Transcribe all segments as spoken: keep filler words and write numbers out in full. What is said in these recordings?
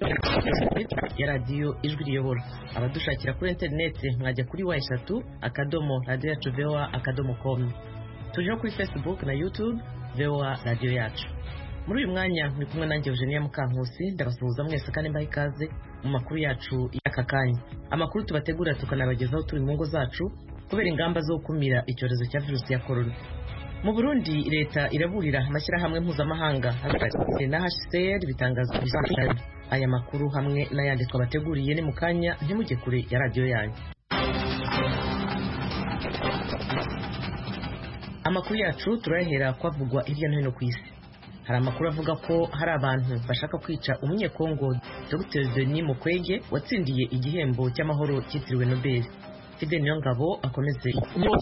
ya radiyo ijwi riyobora. Abadushakira kuri interineti mwajya kuri wa eshatu akadomo radiyo yacu voa akadomo com. Tuje kuri Facebook na YouTube voa radiyo yacu. Muri uyu mwanya ni kumwe nanjye Eugenia Mukankusi, ndabasuhuza mwese kandi mbaha ikaze mu makuru yacu y'aka kanya. Amakuru tubategura tukanabagezaho turi mu ngo zacu kubera ingamba zo gukumira icyorezo cya virusi ya corona. Mu Burundi leta iraburira amashyirahamwe mpuzamahanga hagati na H C R bitangaza bizashara aya makuru hamwe n'ayandi twabateguriye ni mu kanya ntimujye kure ya radiyo yanyu. Amakuru yacu turahera kwavugwa hirya no hino ku isi. Hari amakuru avuga ko hari abantu bashaka kwica umunyekongo Docteur Denis Mukwege watsindiye igihembo cy'amahoro cyitiriwe Nobel. Fidel Nyongabo akomeze.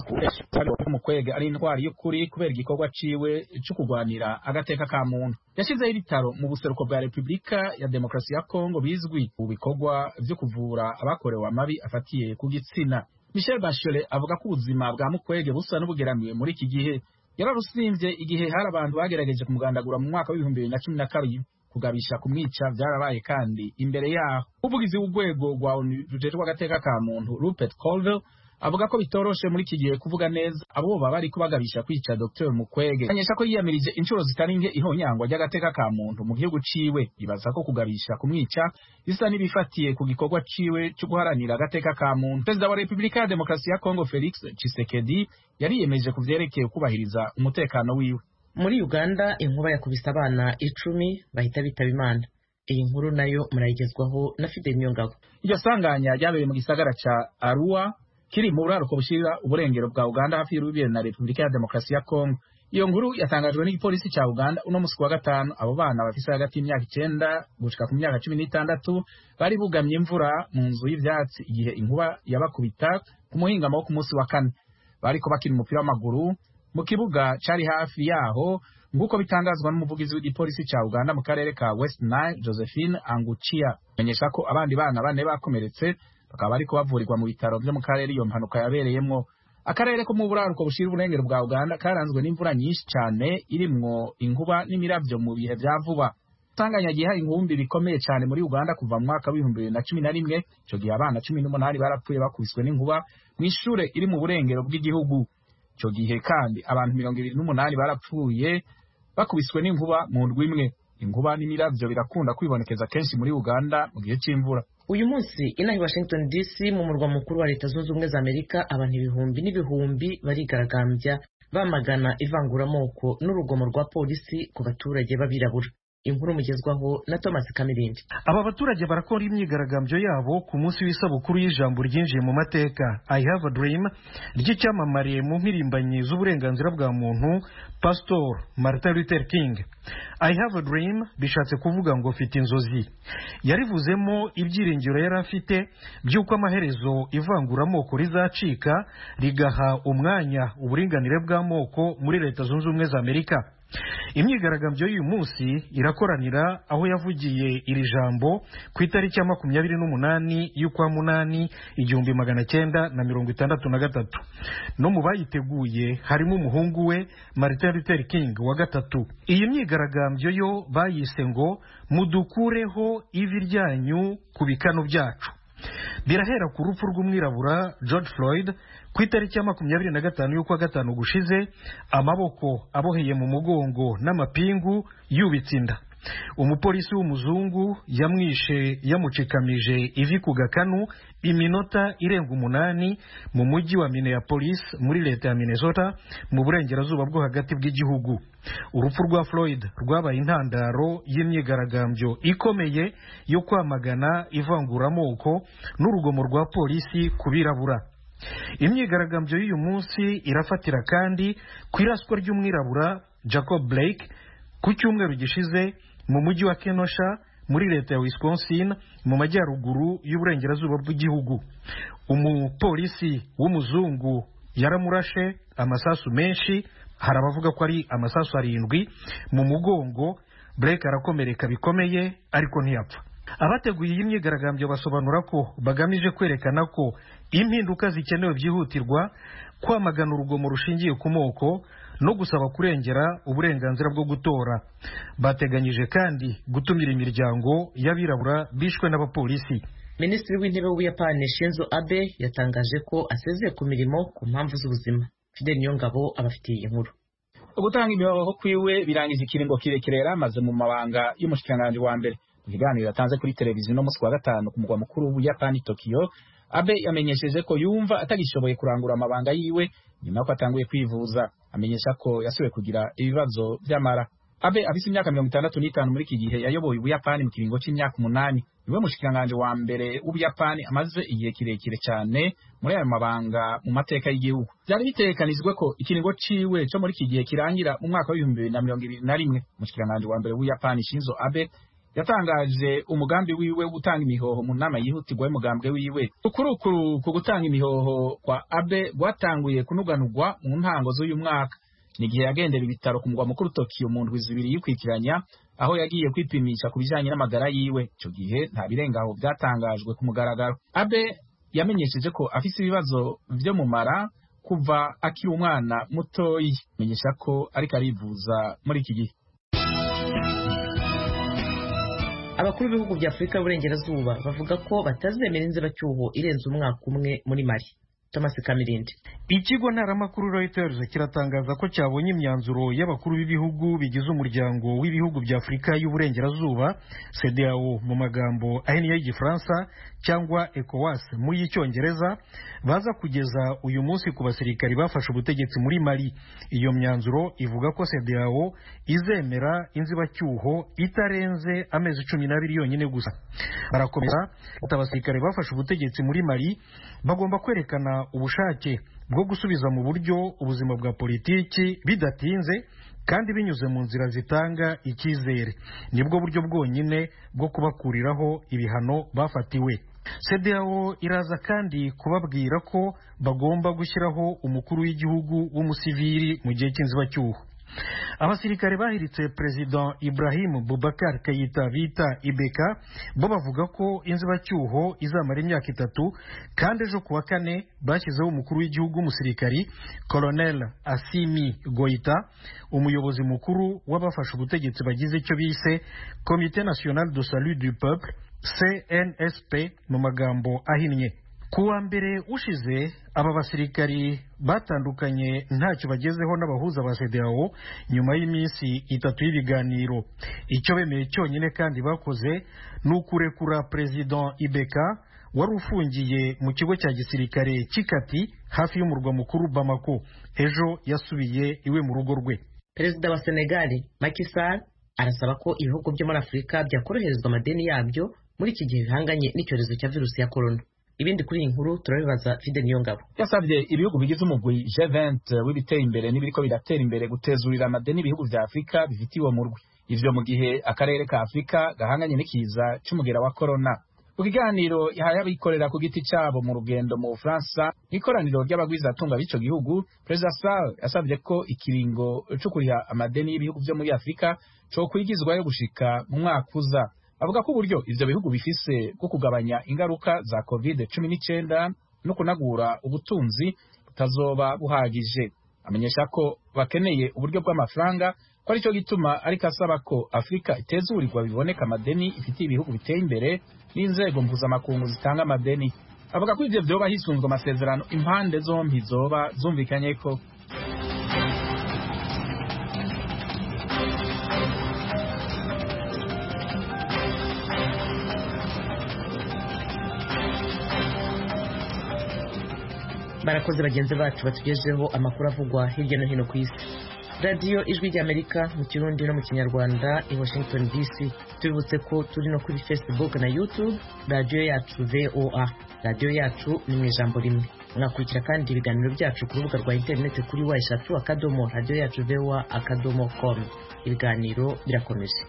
Mukwege ari intwari y'ukuri kubera igikorwa ciwe cyo kugwanira agateka ka muntu. Yashizeho ibitaro mu buseruko bwa Republika ya Demokarasi ya Kongo bizwi mu bikorwa byo kuvura abakorewe amabi afatiye ku gitsina. Michel Bachelet avuga ko ubuzima bwa Mukwege busa n'ubugeramiye muri iki gihe. Yararusimvye igihe hari abantu bagerageje kumugandagura mu mwaka w'ibihumbi bibiri na cumi na kabiri. Kugabisha kumwica byarabaye kandi imbere yaho ubugizi w'ugwego rwa rujejwe agateka ka muntu Rupert Colville avuga ko bitoroshe muri iki gihe kuvuga neza abo baba bari kubagabisha kwica Docteur Mukwege. Anyesha ko yiyamirije inshuro zitaringe ihonyangwa ry'agateka ka muntu mu gihugu ciwe, ibaza ko kugabisha kumwica bisa n'ibifatiye ku gikorwa ciwe cyo guharanira agateka ka muntu. Perezida wa Republika ya Demokarasi ya Kongo Felix Tshisekedi yariyemeje kuvyerekeye kubahiriza umutekano wiwe. Muri Uganda inkuba yakubise abana icumi bahita bitaba Imana. Iyi nkuru nayo murayigezwaho na Fidel Nyongabo. Iryo sanganya ryabereye mu gisagara ca Arua kiri mu buraruko bushira uburengero bwa Uganda hafi y'urubiye na Republika ya Demokarasi ya Kongo. Iyo nkuru yatangajwe n'igipolisi ca Uganda uno musi wa gatanu. Abo bana bafise hagati y'imyaka icenda gushika ku myaka cumi n'itandatu bari bugamye imvura mu nzu y'ivyatsi igihe inkuba yabakubita ku muhingamo wo ku musi wa kane. Bariko bakina umupira w'amaguru mu kibuga cari hafi yaho nguko bitangazwa n'umuvugizi w'igipolisi ca Uganda mu karere ka West Nile Josephine Anguchia. Menyesha ko abandi bana bane bakomeretse bakaba bariko bavurirwa mu bitaro byo mu karere iyo mpanuka yabereyemwo. Akarere ko mu buraruko bushira uburengero bwa Uganda karanzwe n'imvura nyinshi cyane irimwo inkuba n'imiravyo mu bihe vya vuba. Tanganya giha inkumbi bikomeye cyane muri Uganda kuva mu mwaka w'ibihumbi bibiri na cumi na rimwe. Ico gihe abana cumi n'umunani barapfuye bakubiswe n'inkuba mw'ishure iri mu burengero bw'igihugu. Ico gihe kandi abantu mirongo ibiri n'umunani barapfuye bakubiswe n'inkuba mu ndwi imwe. Inkuba n'imiravyo birakunda kwibonekeza kenshi muri Uganda mu gihe c'imvura. Uyu munsi inahi Washington D C mu murwa mukuru wa Leta Zunze Ubumwe za Amerika abantu ibihumbi n'ibihumbi barigaragambya bamagana ivanguramoko n'urugomo rwa polisi ku baturage babirabura. Inkuru mugezwaho na Thomas Kamirindi. Aba baturage barakora imyigaragambyo yabo ku munsi w'isabukuru y'ijambo ryinjiye mu mateka I have a dream ry'icyamamare mu mpirimbanyi z'uburenganzira bwa muntu Pastor Martin Luther King. I have a dream bishatse kuvuga ngo mfite inzozi. Yarivuzemo ibyiringiro yari afite by'uko amaherezo ivanguramoko rizacika rigaha umwanya uburinganire bw'amoko muri Leta Zunze Ubumwe za Amerika. Imyigaragambyo y'uyu munsi irakoranira aho yavugiye iri jambo ku itariki ya makumyabiri n'umunani y'ukwa munani igihumbi magana cyenda na mirongo itandatu na gatatu. No mu bayiteguye harimo umuhungu we Martin Luther King wa gatatu. Iyi myigaragambyo yo bayise ngo mudukureho ivi ryanyu ku bikano byacu. Birahera ku rupfu rw'umwirabura George Floyd ku itariki ya makumyabiri na gatanu y'ukwa gatanu gushize, amaboko aboheye mu mugongo n'amapingu yubitse inda. Umupolisi w'umuzungu yamwishe yamucikamije ivi ku gakanu iminota irenga umunani mu mujyi wa Minneapolis muri leta ya Minnesota mu burengerazuba bwo hagati bw'igihugu. Urupfu rwa Floyd rwabaye intandaro y'imyigaragambyo ikomeye yo kwamagana ivanguramoko n'urugomo rwa polisi kubirabura. Imyigaragambyo y'uyu munsi irafatira kandi ku iraswa ry'umwirabura Jacob Blake ku cyumweru gishize mu mujyi wa Kenosha muri leta ya Wisconsin mu majyaruguru y'uburengerazuba bw'igihugu. Umupolisi w'umuzungu yaramurashe amasasu menshi, hari abavuga ko ari amasasu arindwi mu mugongo. Blake arakomereka bikomeye ariko ntiyapfa. Abateguye iyi myigaragambyo basobanura ko bagamije kwerekana ko impinduka zikenewe byihutirwa, kwamagana urugomo rushingiye ku moko no gusaba kurengera uburenganzira bwo gutora. Bateganyije kandi gutumira imiryango y'abirabura bishwe n'abapolisi. Minisitiri w'intebe w'Ubuyapani Shinzo Abe yatangaje ko asezeye ku mirimo ku mpamvu z'ubuzima. Fidel Niyongabo abafitiye inkuru. Ugutanga imihoho kwiwe birangije ikiringo kirekire yaramaze mu mabanga y'umushikiranganje wa mbere. Mu kiganiro yatanze kuri televiziyo no musi wa gatanu ku mugwa mukuru w'Ubuyapani Tokyo, Abe yamenyesheje ko yumva atagishoboye kurangura amabanga yiwe nyuma ko atanguye kwivuza. Amenyesha ko yasubiye kugira ibibazo by'amara. Abe afise imyaka mirongo itandatu n'itanu muri iki gihe yayoboye Ubuyapani mu kiringo c'imyaka umunani. Niwe mushikiranganje wa mbere w'Ubuyapani amaze igihe kirekire cyane muri ayo mabanga mu mateka y'igihugu. Byari bitekanijwe ko ikiringo ciwe cyo muri iki gihe kirangira mu mwaka wa ibihumbi bibiri na mirongo ibiri na rimwe. Mushikiranganje wa mbere w'Ubuyapani Shinzo Abe yatangaje umugambi wiwe wo gutanga imihoho mu nama yihutirwa y'umugambwe wiwe. Ukurukuru ku gutanga imihoho kwa Abe gwatanguye kunuganurwa mu ntango z'uyu mwaka. Ni gihe yagendera ibitaro ku mugwa mukuru Tokyo mu ndwi zibiri yikwikiranya, aho yagiye kwipimisha ku bijanye n'amagara yiwe. Ico gihe nta birengaho byatangajwe ku mugaragaro. Abe yamenyesheje ko afise ibibazo vyo mu mara kuva akiri umwana mutoyi. Menyesha ko ariko arivuza muri iki gihe. Abakuru b'ibihugu bya Afurika y'Uburengerazuba bavuga ko batazemera inzibacyuho irenze umwaka umwe muri Mali. Thomas Kamirindi. Ikigo ntaramakuru Reuters kiratangaza ko cyabonye imyanzuro y'abakuru b'ibihugu bigize umuryango w'ibihugu bya Afurika y'Uburengerazuba C D A O mu magambo ahinnye y'Igifaransa cyangwa ECOWAS mu y'Icyongereza baza kugeza uyu munsi ku basirikari bafashe ubutegetsi muri Mali. Iyo myanzuro ivuga ko C D A O izemera inzibacyuho itarenze amezi cumi n'abiri yonyine gusa. Barakomeza ati abasirikari bafashe ubutegetsi muri Mali bagomba kwerekana ubushake bwo gusubiza mu buryo ubuzima bwa politiki bidatinze kandi binyuze mu nzira zitanga icyizere. Nibwo buryo bwonyine bwo kubakuriraho ibihano bafatiwe. C D A O iraza kandi kubabwira ko bagomba gushyiraho umukuru w'igihugu w'umusivili mu gihe cy'inzibacyuho. Abasirikare bahiritse President Ibrahim Boubacar Keïta bita Ibeka bo bavuga ko inzibacyuho izamara imyaka itatu, kandi ejo kuwa kane bashyizeho umukuru w'igihugu w'umusirikari Colonel Assimi Goïta, umuyobozi mukuru w'abafashe ubutegetsi bagize icyo bise Comité National de Salut du Peuple C N S P mu magambo ahinnye. Kuwa mbere ushize aba basirikari batandukanye ntacyo bagezeho n'abahuza ba C D A O nyuma y'iminsi itatu y'ibiganiro. Icyo bemeye cyonyine kandi bakoze ni ukurekura President Ibeka wari ufungiye mu kigo cya gisirikare Kikati hafi y'umurwa mukuru Bamako. Ejo yasubiye iwe mu rugo rwe. Perezida wa Senegal Macky Sall arasaba ko ibihugu byo muri Afurika byakoroherezwa amadeni yabyo muri iki gihe bihanganye n'icyorezo cya virusi ya corona. Ibindi kuri iyi nkuru turabibaza Fidel Niyongabo. Yasabye ibihugu bigize umugwi G twenty w'ibiteye imbere n'ibiriko biratera imbere gutezurira amadeni ibihugu vya Afurika bifitiwe mu rwe. Ivyo mu gihe akarere ka Afurika gahanganye n'ikiza c'umugera wa corona. Ku kiganiro yahaye abikorera ku giti cyabo mu rugendo mu Bufaransa, ikoraniro ry'abagwizatunga b'ico gihugu, President Sall yasabye ko ikiringo cyo kuriha amadeni y'ibihugu vyo muri Afurika cyo kwigizwayo gushika mu mwaka uza. Avuga ko uburyo ivyo bihugu bifise bwo kugabanya ingaruka za covid cumi n'icyenda no kunagura ubutunzi butazoba buhagije. Amenyesha ko bakeneye uburyo bw'amafaranga, ko ari cyo gituma ariko asaba ko Afurika itezurirwa biboneka amadeni ifitiye ibihugu biteye imbere n'inzego mpuzamakungu zitanga amadeni. Avuga ko ivyo vyoba hisunzwe amasezerano impande zombi zoba zumvikanye ko. Barakoze bagenzi bacu batugejeho amakuru avugwa hirya no hino ku isi. Radio Ijwi ry'Amerika mu Kirundi no mu Kinyarwanda i Washington D C. Tubibutse ko turi no kuri Facebook na YouTube, radio yacu V O A. Radio yacu ni mu ijambo rimwe. Mwakurikira kandi ibiganiro byacu ku rubuga rwa internet kuri wa eshatu akadomo radio yacu V O A akadomo com. Ibiganiro birakomeje.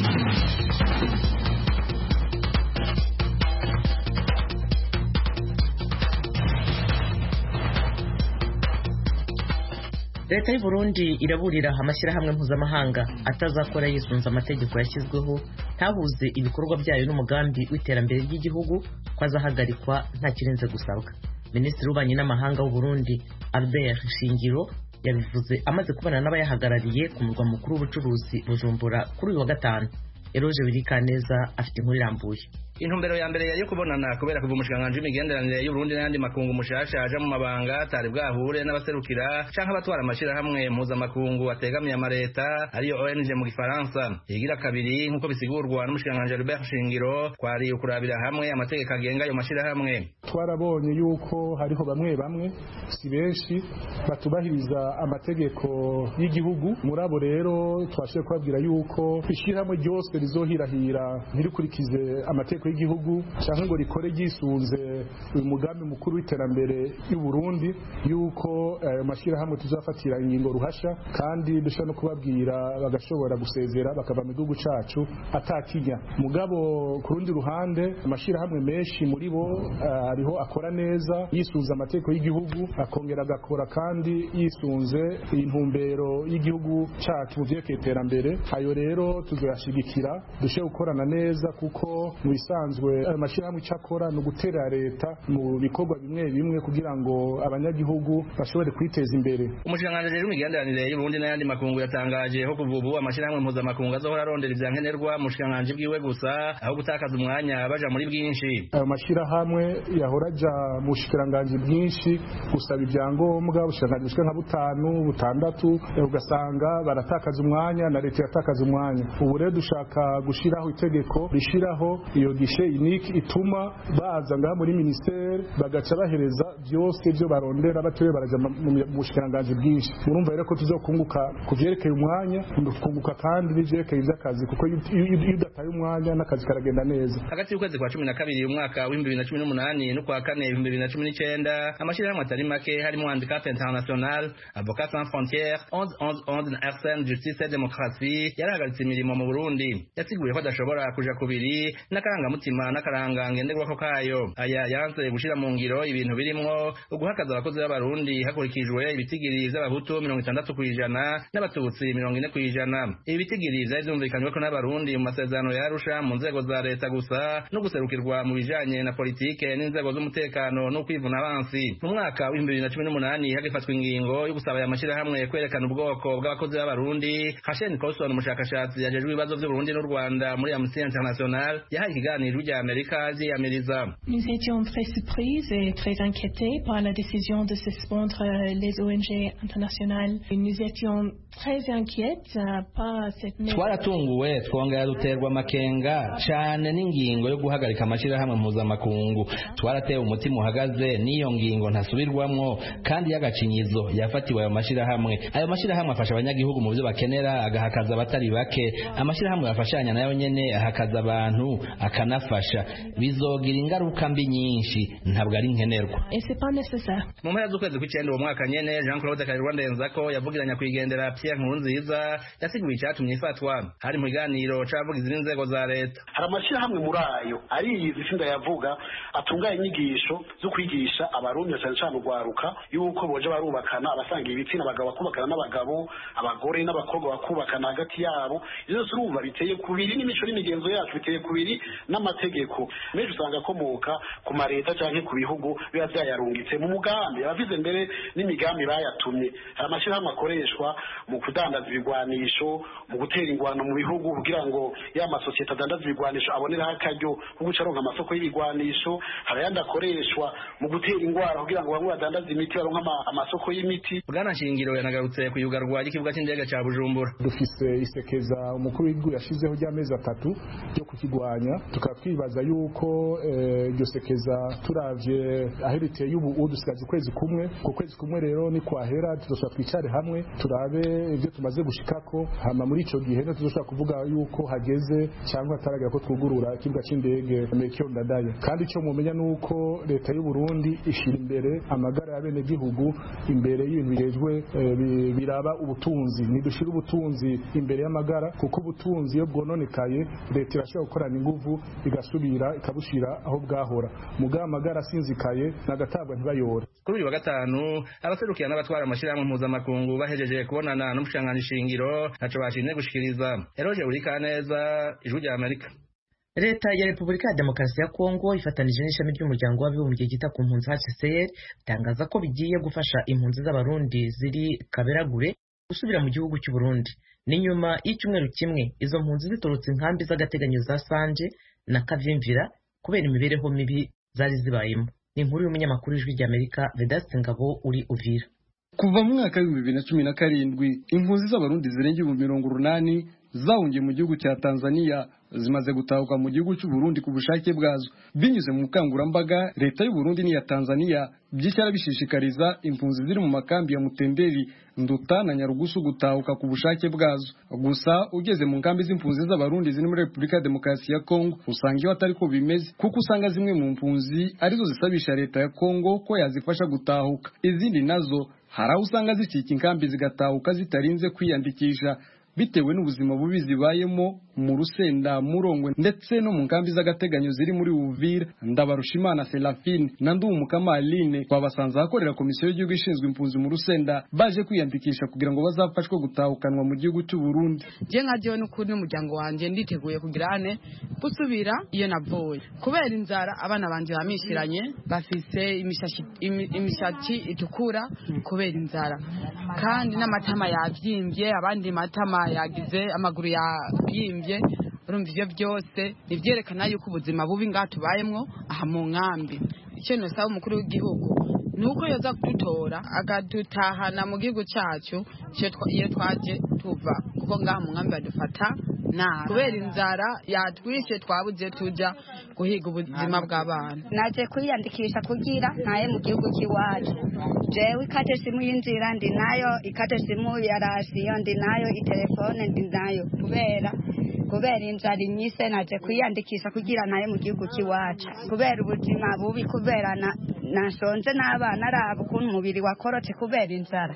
Leta y'u Burundi iraburira amashyirahamwe mpuzamahanga atazakora yisunze amategeko yashyizweho ntahuze ibikorwa byayo n'umugambi w'iterambere ry'igihugu ko azahagarikwa nta kirenze gusabwa. Minisitiri w'Ububanyi n'Amahanga w'u Burundi Albert Shingiro yabivuze amaze kubana n'abayahagarariye ku murwa mukuru w'ubucuruzi Bujumbura kuri uyu wa gatanu. Eroje Wirikaneza afite inkuru irambuye. Intumbero ya mbere yari kubonana kubera kuva umushikiranganji w'imigenderanire y'u Burundi n'ayandi makungu mushasha aja mu mabanga atari bwahure n'abaserukira canke abatwara amashirahamwe mpuzamakungu ategamiye amareta ariyo O N G mu gifaransa. Igira kabiri nk'uko bisigurwa n'umushikiranganji Albert Shingiro kwari ukurabira hamwe amategeko agenga ayo mashirahamwe. Twarabonye yuko hariho bamwe bamwe si benshi batubahiriza amategeko y'igihugu, muri abo rero twashiye kubabwira yuko ishirahamwe ryose rizohirahira ntirikurikize amategeko y'igihugu cyangwa ngo rikore gisunze uyu mugambi mukuru w'iterambere y'u Burundi, yuko ayo mashirahamwe tuzafatira ingingo ruhasha kandi dushaka no kubabwira bagashobora gusezera bakava mu gihugu cacu atakinya. Mugabo ku rundi ruhande amashirahamwe menshi muri bo ariho akora neza yisunze amategeko y'igihugu, akongera agakora kandi yisunze intumbero y'igihugu cacu mu vyerekeye iterambere. Ayo rero tuzoyashigikira dushe gukorana neza, kuko mu bisanzwe ayo mashirahamwe cyakora no gutera leta mu bikorwa bimwe bimwe kugira ngo abanyagihugu bashobore kwiteza imbere. Umushikiranganji w'imigenderanire y'u Burundi n'ayandi makungu yatangaje ho kuva ubu amashirahamwe mpuzamakungu azohora arondera ivyankenerwa mu bushikiranganji bwiwe gusa aho gutakaza umwanya baja muri bwinshi. Ayo mashirahamwe yahora aja mu bushikiranganji bwinshi gusaba ivyangombwa, ubushikiranganji bushika nka butanu butandatu, ugasanga baratakaza umwanya na leta yatakaza umwanya. Ubu rero dushaka gushiraho itegeko rishiraho iyo gishe unique ituma baza ngaha muri ministere bagaca bahereza byose byo barondera batoye baraja mu bushikiranganji bwinshi. Murumva rero ko tuzokunguka kuvyerekeye umwanya, kunguka kandi n'ivyerekeye ivy'akazi, kuko iyo udataye umwanya n'akazi karagenda neza. Hagati y'ukwezi kwa cumi na kabiri umwaka wa bibiri na cumi n'umunani n'ukwa kane bibiri na cumi n'icenda amashirahamwe atari make harimo Handicap International, Avocats Sans Frontières, onze onze onze na R C N Justice et Démocratie yarahagaritse imirimo mu Burundi. Yasiguye ko adashobora kuja kubiri n'akarangamutima n'akaranga ngenderwako kayo. Aya yanse gushira mu ngiro ibintu birimwo uguhakaza abakozi b'abarundi hakurikijwe ibitigiri vy'abahutu mirongo itandatu kw'ijana n'abatutsi mirongo ine kw'ijana. Ibi bitigiri vyari vyumvikanywe ko n'abarundi mu masezerano ya Arusha mu nzego za leta gusa no guserukirwa mu bijanye na politike n'inzego z'umutekano no kwivuna abansi. Mu mwaka wa bibiri na cumi n'umunani hagifatwa ingingo yo gusaba aya mashirahamwe kwerekana ubwoko bw'abakozi b'abarundi. Hashen Colson umushakashatsi yajejwe ibibazo vy'Uburundi n'u Rwanda muri Amnesty International yahaye ikiganiro ry'Amerika ryiyamiriza. Nous étions très surprises et très inquiétés par la décision de suspendre les O N G internationales. Nous étions très inquiètes par cette mesure. Twaratunguwe twongera duterwa amakenga cyane n'ingingo yo guhagarika amashirahamwe mpuzamakungu. Twaratewe umutima uhagaze n'iyo ngingo ntasubirwamwo kandi y'agacinyizo yafatiwe ayo mashirahamwe. Ayo mashirahamwe afasha abanyagihugu mu byo bakenera, agahakaza abatari bake. Amashirahamwe afashanya nayo nyene ahakaza abantu akanafasha. Bizogira ingaruka mbi nyinshi ntabwo ari nkenerwa. Et c'est pas nécessaire. Mu mpera z'ukwezi kw'icenda uwo mwaka nyene Jean Claude Karirwandenzako yavugiranya kwigendera Pierre Nkurunziza yasiguye icyatumye ifatwa. Hari mu biganiro c'abavugizi b'inzego za leta. Hari amashirahamwe muri ayo ariyizi sinda yavuga atunganya inyigisho zo kwigisha abarundi cyane cyane urwaruka yuko boje barubakana abasanga ibitsina abagabo bakubakana n'abagabo, abagore n'abakobwa bakubakana hagati yabo. Izo surumva biteye kubiri n'imico n'imigenzo yacu biteye kubiri n'amategeko. Meje usanga komoka ku mareta canke ku bihugu biba byayarungitse mu mugambi abavize mbere n'imigambi bayatumye. Hari amashirahamwe akoreshwa mu kudandaza ibigwanisho, mu gutera ingwano mu bihugu kugira ngo ya masosiyete adandaza ibigwanisho aboneraho akaryo ko guca aronka amasoko y'ibigwanisho. Hari ayandi akoreshwa mu gutera ingwara kugira ngo bamwe badandaza imiti baronka amasoko y'imiti. Bwana Shingiro yanagarutse ku yugarwa ry'ikibuga c'indege ca Bujumbura. Dufise isekeza umukuru w'igihugu yashizeho ry'amezi atatu ryo kukigwanya, tukatwibaza yuko iryo eh, sekeza turavye ahereteye y'ubu dusigaje ukwezi kumwe. Ku kwezi kumwe rero ni kwahera tuzoshobora twicare hamwe turabe ivyo tumaze gushikako, hama muri ico gihe no tuzoshobora kuvuga yuko hageze cyangwa hataragira ko twugurura ikibuga c'indege Melchior Ndadaye. Kandi ico mumenya nuko leta y'u Burundi ishira imbere amagara ya bene gihugu imbere y'ibintu birejwe eh, biraba ubutunzi. Nidushira ubutunzi imbere y'amagara, kuko ubutunzi iyo bwononekaye leta irashobora gukorana inguvu igasubira ikabushira aho bwahora. Mugaba amagara asinzikaye nagatabwa ntibayore. Kuri uyu wa gatanu abaserukira n'abatwara amashirahamwe mpuzamakungu bahejeje kubonana n'umushikiranganji Shingiro naco bashimye gushikiriza. Eroje Urikaneza, Ijwi ry'Amerika. leta ya Repubulika ya Demokarasi ya Kongo ifatanije n'ishami ry'umuryango w'abibumbye ryita ku mpunzi H C R itangaza ko bigiye gufasha impunzi z'abarundi ziri Kaberagure gusubira mu gihugu cy'u Burundi. Ni nyuma y'icyumweru kimwe izo mpunzi ziturutse inkambi z'agateganyo za Sanje na Kavimvira kubera imibereho mibi zari zibayemo. Ni inkuru y'umunyamakuru w'Ijwi ry'Amerika Vedaste Ngabo uri Uvira. Kuva mu mwaka w'ibihumbi bibiri na cumi na karindwi impunzi z'abarundi zirenga ibihumbi mirongo urunani zahungiye mu gihugu cya Tanzania zimaze gutahuka mu gihugu cy'u Burundi ku bushake bwazo binyuze mu bukangurambaga leta y'u Burundi n'iya Tanzania by'icyara bishishikariza impunzi ziri mu makambi ya Mutenderi, Nduta na Nyarugusu gutahuka ku bushake bwazo. Gusa ugeze mu nkambi z'impunzi z'abarundi ziri muri Repubulika ya Demokarasi ya Kongo usanga iyo atari ko bimeze, kuko usanga zimwe mu mpunzi arizo zisabisha leta ya Kongo ko yazifasha gutahuka, izindi nazo hari aho usanga zicika inkambi zigatahuka zitarinze kwiyandikisha bitewe n'ubuzima bubi zibayemo mu Rusenda, Murongwe ndetse no mu nkambi z'agateganyo ziri muri Uvira. Ndabarushimana Serafine na Ndumukama Aline twabasanze ahakorera komisiyo y'igihugu ishinzwe impunzi mu Rusenda baje kwiyandikisha kugira ngo bazafashwe gutahukanwa mu gihugu cy'u Burundi. Je nka jewe n'ukuri n'umuryango wanje nditeguye kugirane gusubira iyo navuye kubera inzara. Abana banje bamishiranye bafise imishashi imishati itukura kubera inzara, kandi n'amatama yavyimbye, abandi matama yagize amaguru yabyimbye. Urumva ivyo byose nivyerekana yuko ubuzima bubi ngaha tubayemwo aha mu nkambi. Icyo nosaba umukuru w'igihugu nuko yoza kudutora akadutahana mu gihugu cyacu iyo twaje tuva, kuko ngaha mu nkambi badufata nabi kubera inzara yatwishe, twabuze tuja guhiga ubuzima bw'abana. Naje kwiyandikisha kugira ntaye mu gihugu cy'iwacu. Jewe ikate simu y'inzira ndi nayo, ikate simu ya rasiyo ndi nayo, itelefone ndi nayo, kubera kubera inzara inyise naje kwiyandikisha kugira ntaye mu gihugu cy'iwacu kubera ubuzima bubi, kubera na nasonze n'abana araba ukuntu umubiri wakorotse kubera inzara,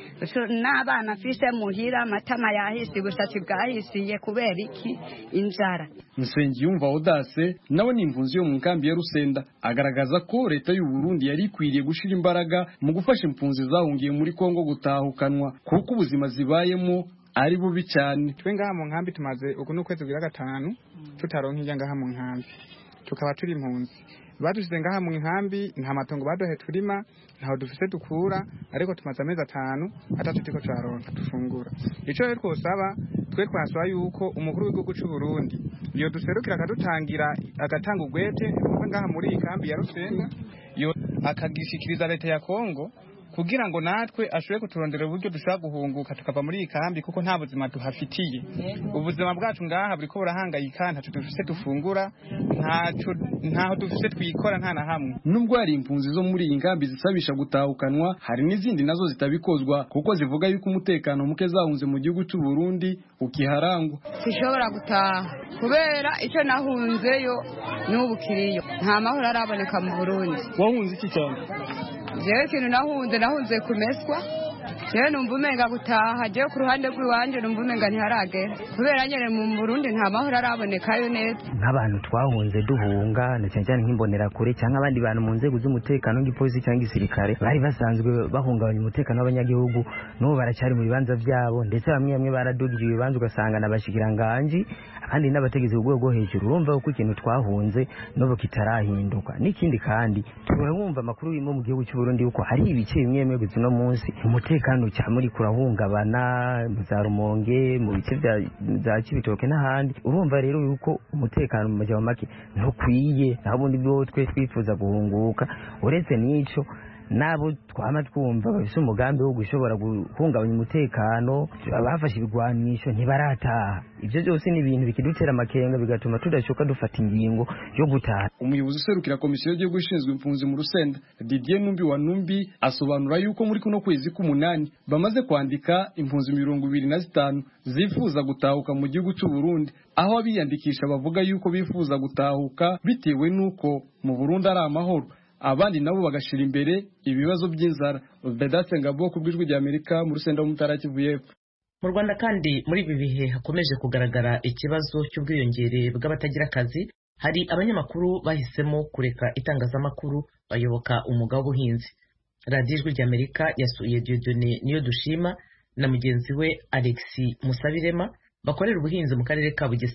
n'abana afise muhira amatama yahisi, ubushatsi bwahisiye kubera iki inzara. Nsengiyumva Odase nawe ni impunzi yo mu nkambi ya Rusenda agaragaza ko leta y'u Burundi yari ikwiriye gushira imbaraga mu gufasha impunzi zahungiye muri Kongo gutahukanwa kuko ubuzima zibayemo ari bubi cyane. Twe ngaha mu nkambi tumaze uku n'ukwezi kugira gatanu tutaronka ijya ngaha mu nkambi, tukaba turi impunzi. Badushize ngaha mu nkambi nta matongo badohe turima, ntaho dufise dukura, ariko tumaze amezi atanu atatu tiko twaronka dufungura. Ico rero twosaba twe twasaba yuko umukuru w'igihugu cy'u Burundi iyo duserukira akadutangira agatanga ugwete ngaha muri iyi kambi ya Rusenda, yo akagishikiriza leta ya Kongo kugira ngo natwe ashobore kuturondera uburyo dushobora guhunguka tukava muri iyi kambi, kuko nta buzima tuhafitiye. Ubuzima bwacu ngaha buriko burahangayika, ntaco dufise dufungura, ntaco ntaho dufise twikora nta na hamwe. Nubwo hari impunzi zo muri iyi nkambi zisabisha gutahukanwa, hari n'izindi nazo zitabikozwa kuko zivuga yuko umutekano muke zahunze mu gihugu cy'u Burundi ukiharangwa. Sishobora gutaha kubera icyo nahunzeyo n'ubu kiriyo, nta mahoro araboneka mu Burundi. Wahunze iki cyane? Jewe kintu nahunze nahunze kumeswa, jewe numva umenga gutaha, jewe ku ruhande rw'iwanje numva umenga ntiharagera kubera nyene mu Burundi nta mahoro arabonekayo neza. Nk'abantu twahunze duhunga na cyane cyane nk'imbonera kure cyangwa abandi bantu mu nzego z'umutekano nk'ipolisi cyangwa igisirikare bari basanzwe bahungabanya umutekano w'abanyagihugu, n'ubu baracyari mu bibanza byabo, ndetse bamwe bamwe baradugije ibibanza ugasanga n'abashikiranganji abandi n'abategezi ku rwego hejuru. Urumva uko ikintu twahunze n'ubu kitarahinduka. N'ikindi kandi turabumva amakuru y'imwe mu gihugu cy'u Burundi yuko hari ibice bimwe bimwe gusa no munsi umutekano cyamuri kurahungabana mu za Rumonge, mu bice bya Cibitoke n'ahandi. Urumva rero yuko umutekano mu majya make ntukwiye, naho bundi bwo twe twifuza guhunguka. Uretse n'ico nabo twama twumva bafise umugambi wo gushobora guhungabanya umutekano, abafashe ibigwanisho ntibarataha. Ivyo byose ni ibintu bikidutera amakenga bigatuma tudashoka dufata ingingo yo gutaha. Umuyobozi userukira komisiyo y'igihugu ishinzwe impunzi mu Rusenda Didier Numbi wa Numbi asobanura yuko muri kuno kwezi k'umunani bamaze kwandika impunzi mirongo ibiri na zitanu zifuza gutahuka mu gihugu cy'u Burundi, aho abiyandikisha bavuga yuko bifuza gutahuka bitewe nuko mu Burundi ari amahoro, abandi nabo bagashira imbere ibibazo by'inzara. Vedaste Ngabo ku bw'Ijwi ry'Amerika mu Rusenda mu Mutara Kivu y'Epfo. Mu Rwanda kandi muri ibi bihe hakomeje kugaragara ikibazo cy'ubwiyongere bw'abatagira akazi. Hari abanyamakuru bahisemo kureka itangazamakuru bayoboka umwuga w'ubuhinzi. Radio Ijwi ry'Amerika yasuye Dieudonné Niyodushima na mugenzi we Alexis Musabirema bakorera ubuhinzi mu karere ka Bugesera.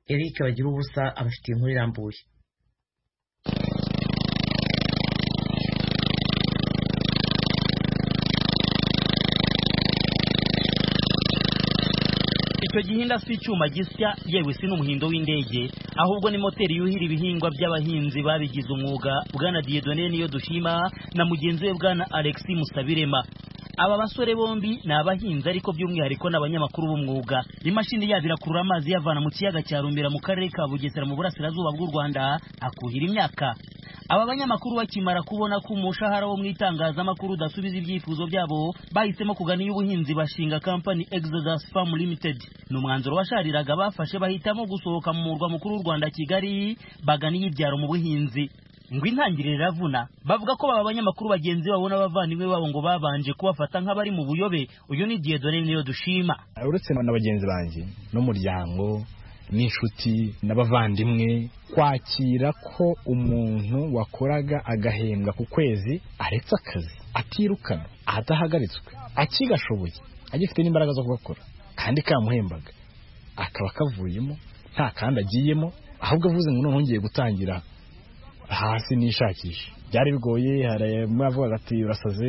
Eric bagira ubusa abafitiye inkuru irambuye. Icyo gihinda si icyuma gisya yewe si n'umuhindo w'indege, ahubwo ni moteri yuhira ibihingwa by'abahinzi babigize umwuga. Bwana Dieudonné Niyodushima na mugenzi we Bwana Alexis Musabirema. Aba basore bombi ni abahinzi ariko by'umwihariko n'abanyamakuru b'umwuga. Imashini yabo irakurura amazi yavana mu kiyaga cya Rumbera mu karere ka Bugesera mu burasirazuba bw'u Rwanda akuhira imyaka. Aba banyamakuru bakimara kubona ko umushahara wo mu itangazamakuru udasubiza ibyifuzo byabo, bahisemo kugana iy'ubuhinzi bashinga company Exodus Farm Limited. N'umwanzuro washariraga bafashe bahitamo gusohoka mu murwa mukuru w'u Rwanda Kigali bagana iy'ibyaro mu buhinzi. Ngo intangirire ravuna, bavuga ko baba banyamakuru bagenzi babona abavandimwe babo ngo babanje kubafata nk'abari mu buyobe. Uyu ni Dieudonné Niyodushima. Uretse n'abagenzi banjye n'umuryango n'inshuti n'abavandimwe, kwakira ko umuntu wakoraga agahembwa ku kwezi aretse akazi atirukana atahagaritswe akigashoboye agifite n'imbaraga zo gukora kandi kamuhembaga akaba kavuyemo nta kandi agiyemo, ahubwo avuze ngo none ngiye gutangira hasi nishakisha. Byari bigoye, haravuga ati urasaze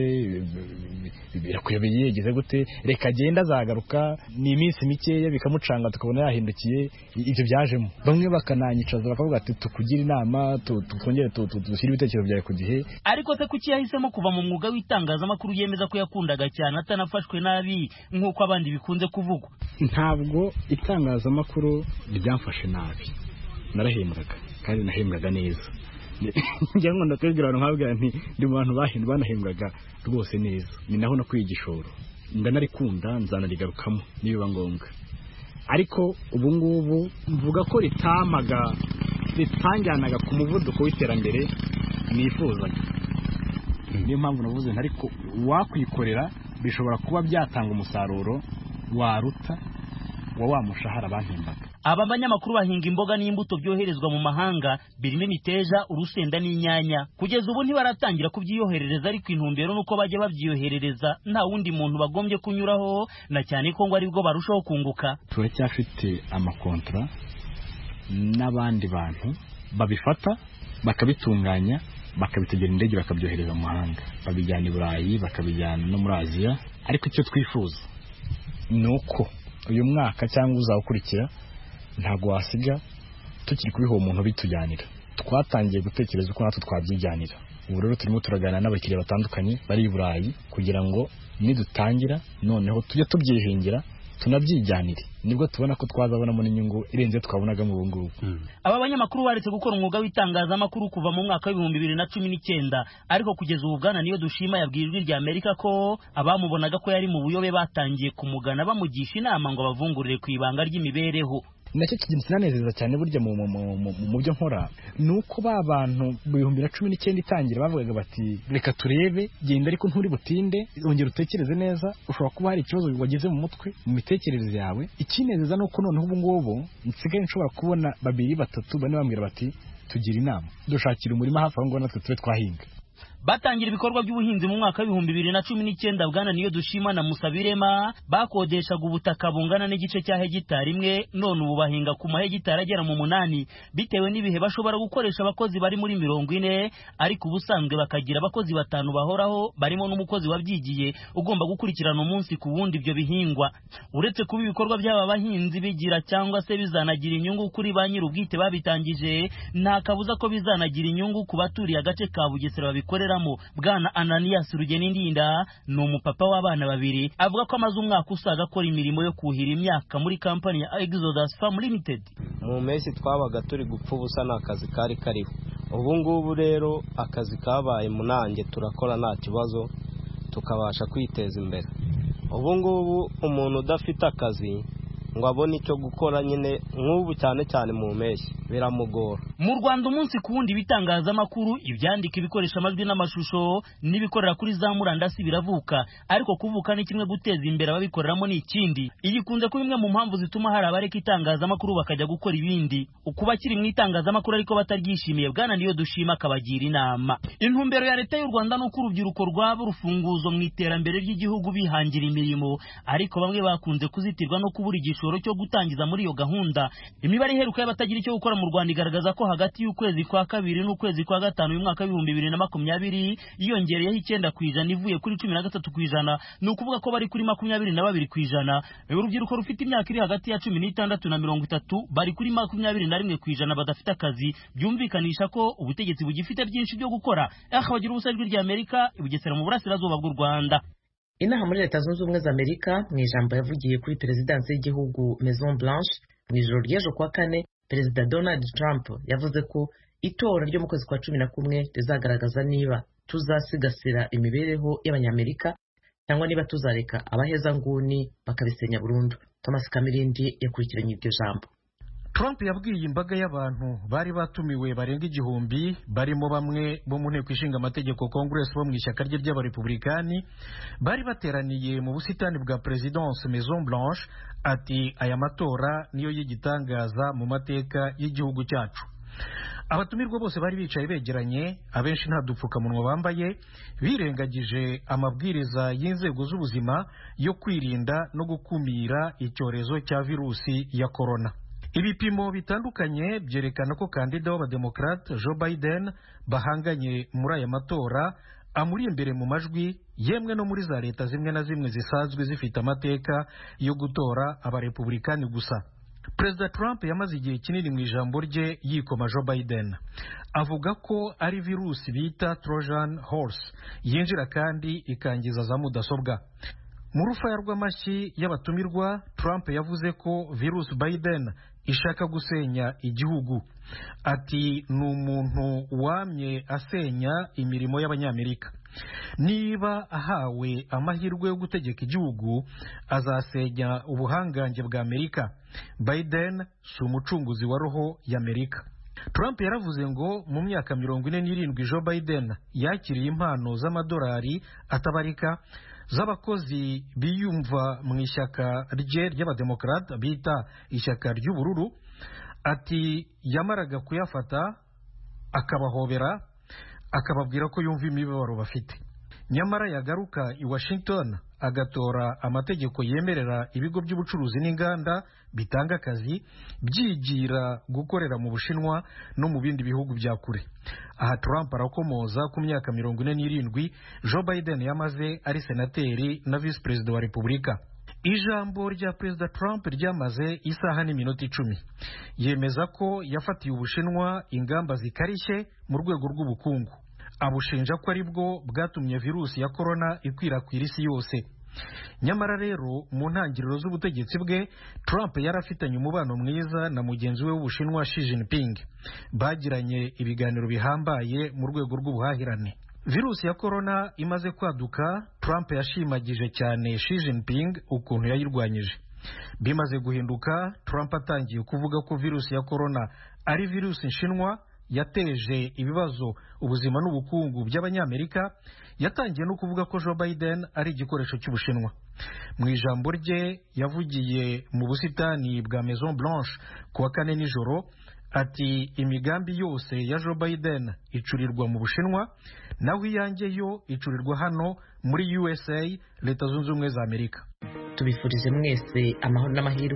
birakuyobeye yegeze gute, reka agenda azagaruka. Ni iminsi mikeya bikamucanga tukabona yahindukiye. Ibyo byajemo bamwe bakananyicaza bakavuga ati tukugira inama twongere dushyire ibitekerezo byawe ku gihe. Ariko se kuki yahisemo kuva mu mwuga w'itangazamakuru yemeza ko yakundaga cyane atanafashwe nabi nk'uko abandi bikunze kuvugwa? Ntabwo itangazamakuru ryamfashe nabi, narahembwaga kandi nahembwaga neza. Njya ngo ndakwegera abantu nkabwira nti ndi mu bantu bahindu banahembwaga rwose neza. Ni naho nakwiye igishoro, ndanarikunda nzanarigarukamo nibiba ngombwa. Ariko ubu ngubu mvuga ko ritamaga ritanjyanaga ku muvuduko w'iterambere nifuzaga. Niyo mpamvu navuze nti ariko wakwikorera bishobora kuba byatanga umusaruro waruta wa wa mushahara bahembaga. Aba banyamakuru bahinga imboga n'imbuto byoherezwa mu mahanga birimo imiteja, urusenda n'inyanya. Kugeza ubu ntibaratangira kubyiyoherereza, ariko intumbero nuko bajya babyiyoherereza nta wundi muntu bagombye kunyuraho, na cyane ko ngo aribwo barushaho kunguka. Turacyafite amakontra n'abandi bantu babifata bakabitunganya bakabitegera indege bakabyohereza mu mahanga, babijyana i Burayi bakabijyana no muri Aziya. Ariko icyo twifuza nuko uyu mwaka cyangwa uzawukurikira ntabwo wasiga tukiri kubiha umuntu bitujyanira. Twatangiye gutekereza uko natwe twabyijyanira. Ubu rero turimo turaganira n'abakiriya batandukanye bari i Burayi kugira ngo nidutangira noneho tujye tubyihingira tunabyijyanire, nibwo tubona ko twazabonamo n'inyungu irenze twabonaga mu bungubu. Aba banyamakuru baretse gukora umwuga w'itangazamakuru kuva mu mwaka w'ibihumbi bibiri na cumi n'icyenda, ariko kugeza ubu Bwana Niyodushima yabwiye Ijwi rya Amerika ko abamubonaga ko yari mu buyobe batangiye kumugana bamugisha inama ngo bavungurire ku ibanga ry'imibereho. Nacyo kintu kinanezeza cyane burya mu mu byo nkora nuko ba bantu mu bihumbi na cumi n'icyenda itangira bavugaga bati reka turebe, genda ariko nturi butinde, ongera utekereze neza, ushobora kuba hari ikibazo wagize mu mutwe mu mitekerereze yawe. Ikinezeza nuko noneho ubu ngubu nsigaye nshobora kubona babiri batatu bane bambwira bati tugira inama, dushakira umurima hafi aho ngo natwe tube twahinga. Batangira ibikorwa by'ubuhinzi mu mwaka w'ibihumbi bibiri na cumi n'icyenda. Bwana Niyodushima na Musabirema bakodeshaga ubutaka bungana n'igice cya hegitari imwe, none ubu bahinga ku mahegitari agera mu munani. Bitewe n'ibihe bashobora gukoresha abakozi bari muri mirongo ine, ariko ubusanzwe bakagira abakozi batanu bahoraho barimo n'umukozi wabyigiye ugomba gukurikirana umunsi ku wundi ibyo bihingwa. Uretse kuba ibikorwa by'aba bahinzi bigira cyangwa se bizanagira inyungu kuri ba nyir'ubwite babitangije, nta kabuza ko bizanagira inyungu ku baturiye agace ka Bugesera babikorera. Bwana Ananias Rugenindinda ni umupapa w'abana babiri, avuga ko amaze umwaka usaga akora imirimo yo kuhira imyaka muri company ya Exodus Farm Limited. Mu mezi twabaga turi gupfa ubusa n'akazi kari kariho. Ubu ngubu rero akazi kabaye munange, turakora nta kibazo tukabasha kwiteza imbere. Ubu ngubu umuntu udafite akazi ngo abone icyo gukora nyine nk'ubu cyane cyane mu mpeshyi biramugora. Mu Rwanda umunsi ku wundi ibitangazamakuru, ibyandika, ibikoresha amajwi n'amashusho n'ibikorera kuri za murandasi biravuka, ariko kuvuka ni kimwe, guteza imbere ababikoreramo ni ikindi. Iyi kunze kuba imwe mu mpamvu zituma hari abareka itangazamakuru bakajya gukora ibindi. Ukuba kiri mu itangazamakuru ariko bataryishimiye, Bwana Niyodushima akabagira inama. Intumbero ya leta y'u Rwanda nuko urubyiruko rwaba urufunguzo mu iterambere ry'igihugu bihangira imirimo, ariko bamwe bakunze kuzitirwa no kubura igishoro igishoro cyo gutangiza muri iyo gahunda. Imibare iheruka y'abatagira icyo gukora mu Rwanda igaragaza ko hagati y'ukwezi kwa kabiri n'ukwezi kwa gatanu uyu mwaka w'ibihumbi bibiri na makumyabiri yiyongereyeho icyenda ku ijana ivuye kuri cumi na gatatu ku ijana, ni ukuvuga ko bari kuri makumyabiri na babiri ku ijana. Urubyiruko rufite imyaka iri hagati ya cumi n'itandatu na mirongo itatu bari kuri makumyabiri na rimwe ku ijana badafite akazi, byumvikanisha ko ubutegetsi bugifite byinshi byo gukora. Aha bagira ubusa ijwi rya Amerika ibugesera mu burasirazuba bw'u Rwanda. Inaha muri Leta Zunze Ubumwe za Amerika mu ijambo yavugiye kuri perezidansi y'igihugu Maison Blanche mu ijoro ry'ejo kwa kane, Perezida Donald Trump yavuze ko itora ryo mu kwezi kwa cumi na kumwe rizagaragaza niba tuzasigasira imibereho y'Abanyamerika cyangwa niba tuzareka abahezanguni bakabisenya burundu. Thomas Kamirindi yakurikiranye iryo jambo. Trump yabwiye imbaga y'abantu bari batumiwe barenga igihumbi barimo bamwe bo mu nteko ishinga amategeko Congress bo mu ishyaka rye ry'abarepublikani bari bateraniye mu busitani bwa Presidence Maison Blanche ati aya matora niyo y'igitangaza mu mateka y'igihugu cyacu. Abatumirwa bose bari bicaye begeranye, abenshi nta dupfukamunwa bambaye, birengagije amabwiriza y'inzego z'ubuzima yo kwirinda no gukumira icyorezo cya virusi ya corona. Ibipimo bitandukanye byerekana ko kandida w'abademokrate Joe Biden bahanganye muri aya matora amuri imbere mu majwi, yemwe no muri za leta zimwe na zimwe zisanzwe zifite amateka yo gutora abarepublikani gusa. Perezida Trump yamaze igihe kinini mu ijambo rye yikoma Joe Biden, avuga ko ari virusi bita Trojan horse yinjira kandi ikangiza za mudasobwa. Mu rufaya rw'amashyi y'abatumirwa, Trump yavuze ko virusi Biden ishaka gusenya igihugu. Ati ni umuntu wamye asenya imirimo y'Abanyamerika. Niba ahawe amahirwe yo gutegeka igihugu, azasenya ubuhangange bwa Amerika. Biden si umucunguzi wa roho y'Amerika. Trump yaravuze ngo mu myaka mirongo ine n'irindwi Joe Biden yakiriye impano z'amadolari atabarika z'abakozi biyumva mu ishyaka rye ry'abademokrate bita ishyaka ry'ubururu. Ati yamaraga kuyafata akabahobera akababwira ko yumva imibabaro bafite, nyamara yagaruka i Washington agatora amategeko yemerera ibigo by'ubucuruzi n'inganda bitanga akazi byigira gukorera mu Bushinwa no mu bindi bihugu bya kure. Aha Trump arakomoza ku myaka mirongo ine n'irindwi Joe Biden yamaze ari senateri na visi perezida wa Repubulika. Ijambo rya Perezida Trump ryamaze isaha n'iminota icumi. Yemeza ko yafatiye Ubushinwa ingamba zikarishye mu rwego rw'ubukungu. Abushinja ko ari bwo bwatumye virusi ya corona ikwirakwira isi yose. Nyamara rero mu ntangiriro z'ubutegetsi bwe, Trump yarafitanye umubano mwiza na mugenzi we w'Ubushinwa Xi Jinping. Bagiranye ibiganiro bihambaye mu rwego rw'ubuhahirane. Virusi ya corona imaze kwaduka, Trump yashimagije cyane Xi Jinping ukuntu yayirwanyije. Bimaze guhinduka, Trump atangiye kuvuga ko virusi ya corona ari virusi nshinwa yateje ibibazo ubuzima n'ubukungu by'Abanyamerika. Yatangiye no kuvuga ko Joe Biden ari igikoresho cy'Ubushinwa. Mu ijambo rye yavugiye mu busitani bwa Maison Blanche kuwa kane nijoro, ati imigambi yose ya Joe Biden icurirwa mu Bushinwa, naho iyanjye yo icurirwa hano muri U S A, Leta Zunze Ubumwe za Amerika. Tubifurije mwese amahoro n'amahirwe.